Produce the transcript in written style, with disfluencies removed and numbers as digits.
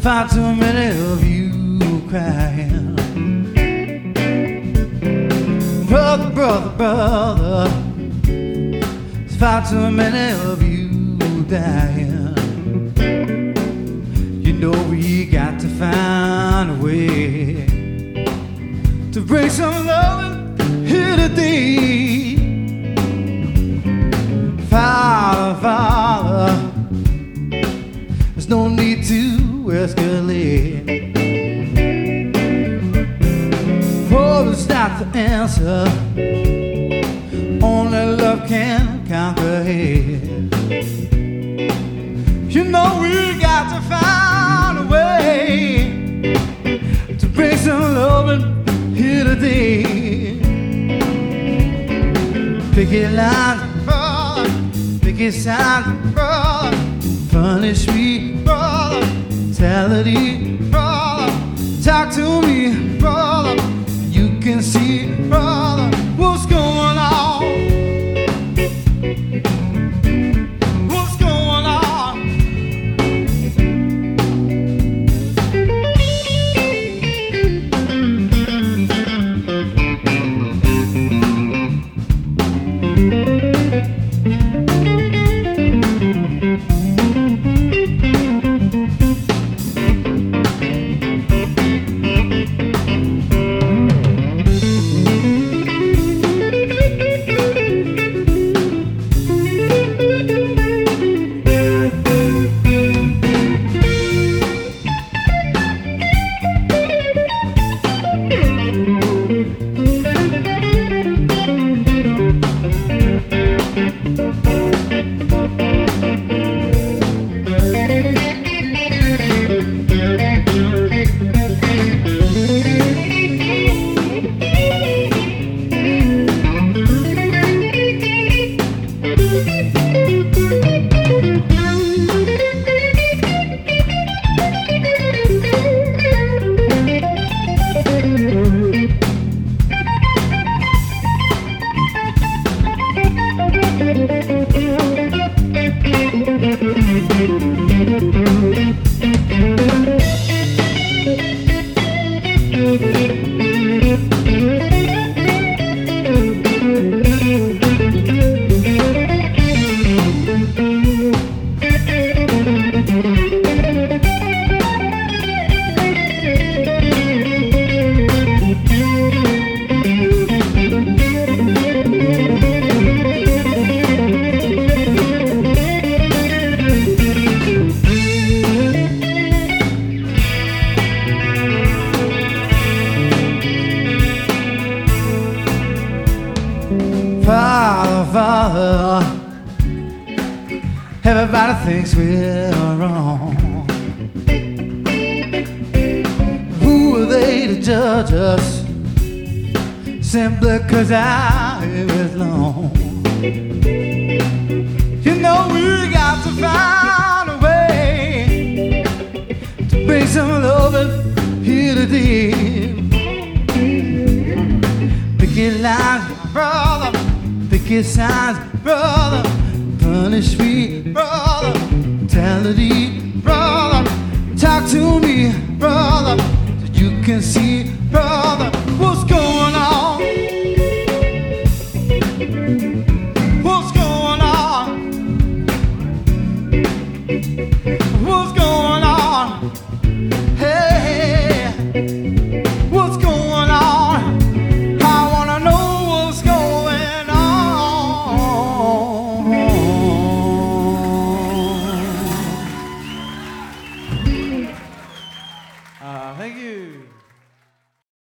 Far too many of you crying. Brother, brother, brother, there's far too many of you dying. You know we got to find a way to bring some love here today. Father, Father, there's no need to escalate. Oh, it's not the answer. Only love can conquer hate. You know we got to find a way to bring some love here today. Picket lines, brother, picket signs, brother, punish me, brother, brutality, brother, talk to me, brother, you can see, brother, what's going on. What's going on? Father, Father, everybody thinks we're wrong. Who are they to judge us simply 'cause I belong? You know we got to find a way to bring some love here today. Picket lines, brother, picket signs, brother, punish me, brother, brutality, brother, talk to me, brother, so you can see, brother, what's going on. What's going on?